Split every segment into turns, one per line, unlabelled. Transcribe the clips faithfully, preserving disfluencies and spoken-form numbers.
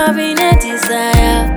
having a desire,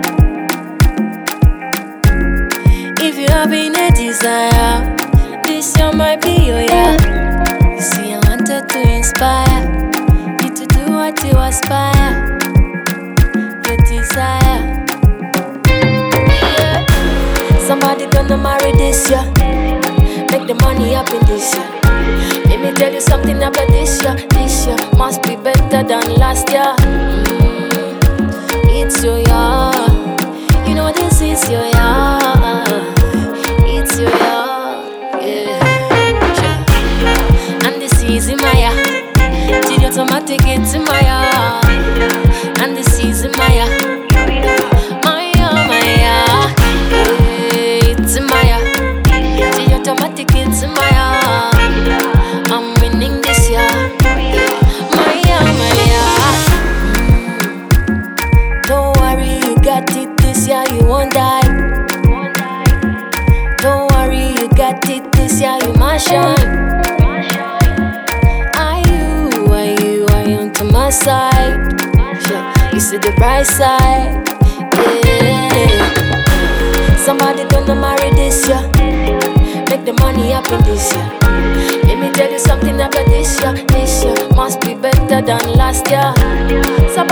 if you having a desire, this year might be your year. You see, I wanted to inspire you to do what you aspire, your desire. Yeah. Somebody gonna marry this year, make the money happen this year. Let me tell you something about this year. This year must be better than last year. Mm, it's your year, you know this is your year. It's your year, yeah. And this is my year, till automatic it's my year. And this is my year, my year, my year, yeah. It's my year, till automatic it's my year. I'm winning this year, my year, my year. Mm. Don't worry, you got it this year, you won't die. Don't worry, you got it this year, you must shine. Are you, are you, are you onto my side? Yeah. You see the bright side, yeah. Somebody gonna marry this year, make the money happen this year. Let me tell you something about this year. This year must be better than last year. So